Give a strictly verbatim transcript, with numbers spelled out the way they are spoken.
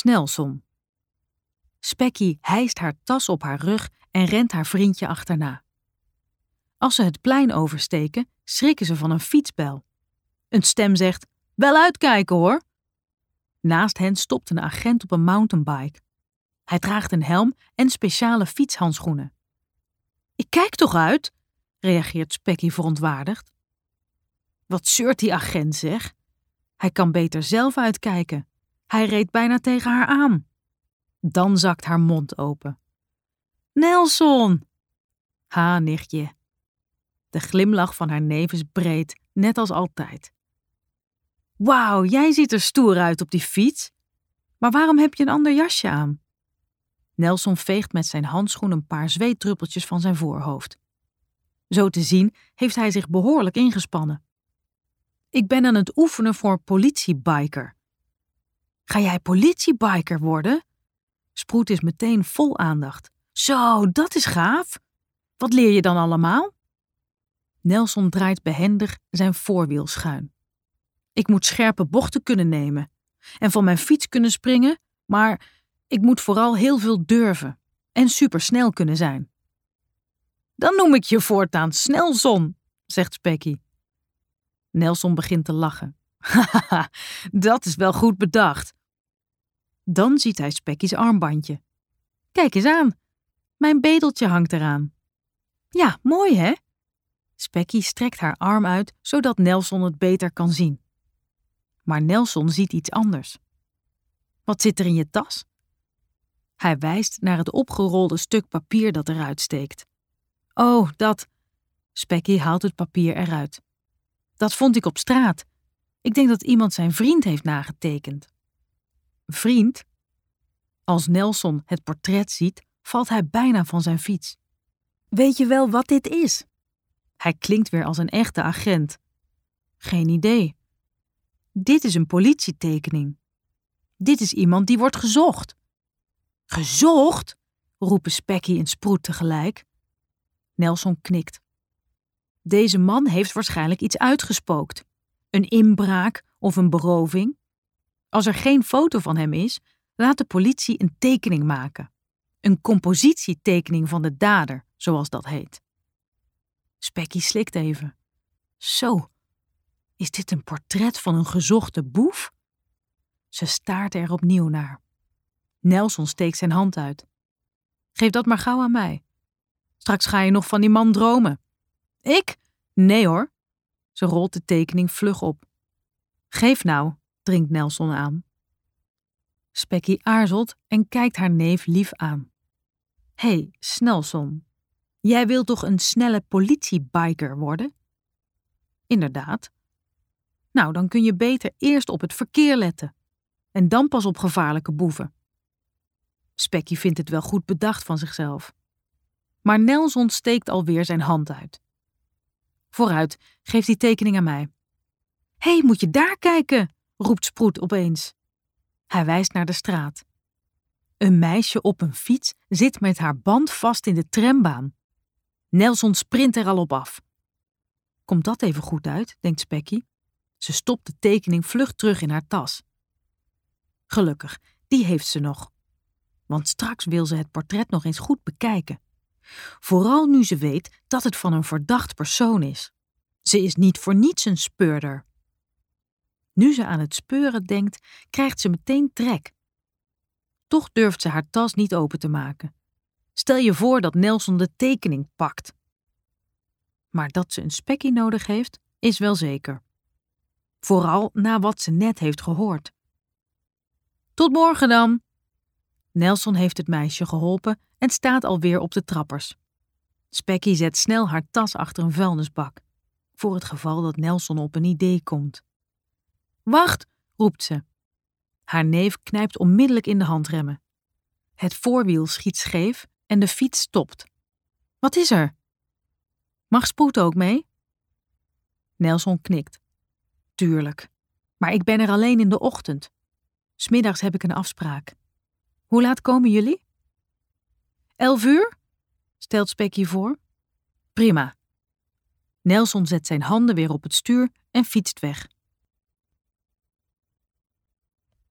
Snelson. Specky hijst haar tas op haar rug en rent haar vriendje achterna. Als ze het plein oversteken, schrikken ze van een fietsbel. Een stem zegt, wel uitkijken hoor. Naast hen stopt een agent op een mountainbike. Hij draagt een helm en speciale fietshandschoenen. Ik kijk toch uit, reageert Specky verontwaardigd. Wat zeurt die agent zeg? Hij kan beter zelf uitkijken. Hij reed bijna tegen haar aan. Dan zakt haar mond open. Nelson! Ha, nichtje. De glimlach van haar neef is breed, net als altijd. Wauw, jij ziet er stoer uit op die fiets. Maar waarom heb je een ander jasje aan? Nelson veegt met zijn handschoen een paar zweetdruppeltjes van zijn voorhoofd. Zo te zien heeft hij zich behoorlijk ingespannen. Ik ben aan het oefenen voor politiebiker. Ga jij politiebiker worden? Sproet is meteen vol aandacht. Zo, dat is gaaf. Wat leer je dan allemaal? Nelson draait behendig zijn voorwiel schuin. Ik moet scherpe bochten kunnen nemen en van mijn fiets kunnen springen, maar ik moet vooral heel veel durven en supersnel kunnen zijn. Dan noem ik je voortaan Snelson, zegt Specky. Nelson begint te lachen. Haha, dat is wel goed bedacht. Dan ziet hij Specky's armbandje. Kijk eens aan, mijn bedeltje hangt eraan. Ja, mooi hè? Specky strekt haar arm uit, zodat Nelson het beter kan zien. Maar Nelson ziet iets anders. Wat zit er in je tas? Hij wijst naar het opgerolde stuk papier dat eruit steekt. Oh, dat... Specky haalt het papier eruit. Dat vond ik op straat. Ik denk dat iemand zijn vriend heeft nagetekend. Vriend? Als Nelson het portret ziet, valt hij bijna van zijn fiets. Weet je wel wat dit is? Hij klinkt weer als een echte agent. Geen idee. Dit is een politietekening. Dit is iemand die wordt gezocht. Gezocht? Roepen Specky en Sproet tegelijk. Nelson knikt. Deze man heeft waarschijnlijk iets uitgespookt. Een inbraak of een beroving. Als er geen foto van hem is, laat de politie een tekening maken. Een compositietekening van de dader, zoals dat heet. Specky slikt even. Zo, is dit een portret van een gezochte boef? Ze staart er opnieuw naar. Nelson steekt zijn hand uit. Geef dat maar gauw aan mij. Straks ga je nog van die man dromen. Ik? Nee hoor. Ze rolt de tekening vlug op. Geef nou, dringt Nelson aan. Specky aarzelt en kijkt haar neef lief aan. Hé, hey, Snelson, jij wilt toch een snelle politiebiker worden? Inderdaad. Nou, dan kun je beter eerst op het verkeer letten. En dan pas op gevaarlijke boeven. Specky vindt het wel goed bedacht van zichzelf. Maar Nelson steekt alweer zijn hand uit. Vooruit, geef die tekening aan mij. Hé, hey, moet je daar kijken, roept Sproet opeens. Hij wijst naar de straat. Een meisje op een fiets zit met haar band vast in de trambaan. Nelson sprint er al op af. Komt dat even goed uit, denkt Specky. Ze stopt de tekening vlug terug in haar tas. Gelukkig, die heeft ze nog. Want straks wil ze het portret nog eens goed bekijken. Vooral nu ze weet dat het van een verdacht persoon is. Ze is niet voor niets een speurder. Nu ze aan het speuren denkt, krijgt ze meteen trek. Toch durft ze haar tas niet open te maken. Stel je voor dat Nelson de tekening pakt. Maar dat ze een Specky nodig heeft, is wel zeker. Vooral na wat ze net heeft gehoord. Tot morgen dan. Nelson heeft het meisje geholpen en staat alweer op de trappers. Specky zet snel haar tas achter een vuilnisbak, voor het geval dat Nelson op een idee komt. Wacht, roept ze. Haar neef knijpt onmiddellijk in de handremmen. Het voorwiel schiet scheef en de fiets stopt. Wat is er? Mag Sproet ook mee? Nelson knikt. Tuurlijk, maar ik ben er alleen in de ochtend. 'S Middags heb ik een afspraak. Hoe laat komen jullie? Elf uur? Stelt Specky voor. Prima. Nelson zet zijn handen weer op het stuur en fietst weg.